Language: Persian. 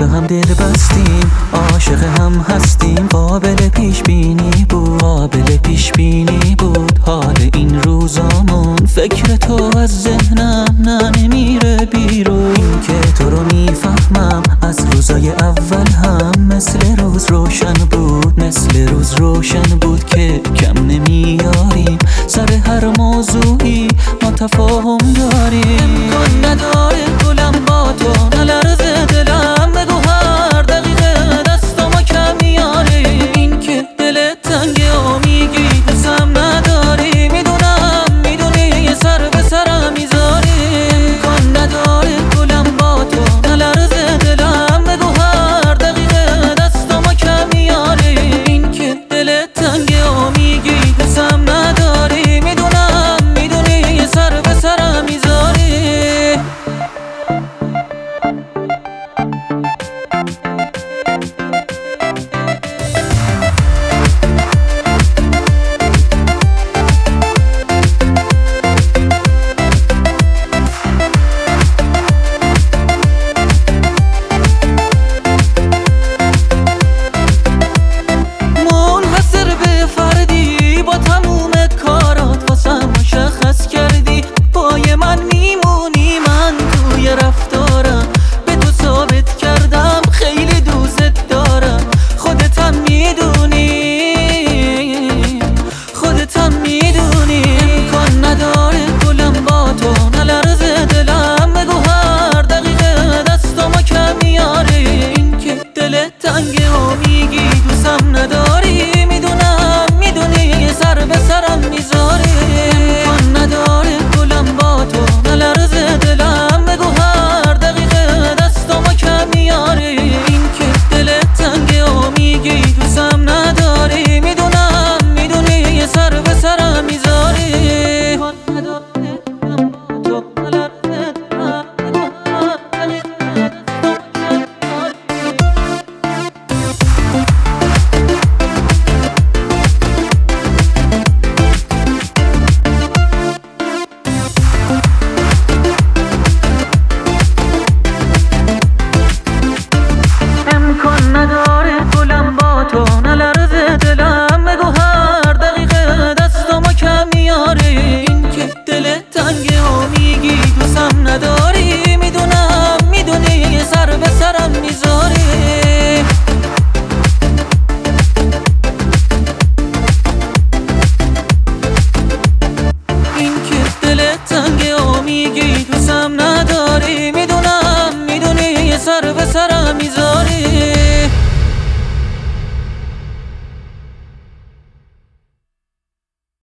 به هم دل بستیم، عاشق هم هستیم. قابل پیش بینی بود حال این روزامون. فکر تو از ذهنم نمیره بیرون. این که تو رو میفهمم از روزای اول هم مثل روز روشن بود که کم نمیاریم. سر هر موضوعی ما تفاهم داریم. امکان نداره گلم با تو نلرزه دلم. بگو هر دقیقه دستامو کم میاره. این که دلت تنگه و میگی دوستم نداری. میدونی یه سر به سرم میذاری. امکان نداره گلم با تو نلرزه دلم. بگو هر دقیقه دستامو کم میاره. این که دلت تنگه و میگی دوستم نداری. میدونی یه سر به سرم میذاری. تنگه و میگی دوستم نداری. میدونی یه سر به سرم میذاری. امکان نداره گلم با تو نلرزه دلم. بگو هر دقیقه دستامو کم میاره. این که دلت تنگه و میگی دوستم نداری. میدونی یه سر به سرم میذاری. نداره گلم با تو نلرزه دلم. بگو هر دقیقه دستامو کم میاره. این که دلت تنگه و میگی دوستم نداری. میدونی یه سر به سرم میذاری. این که دلت تنگه و میگی دوستم نداری. میدونی یه سر به سرم میذاری.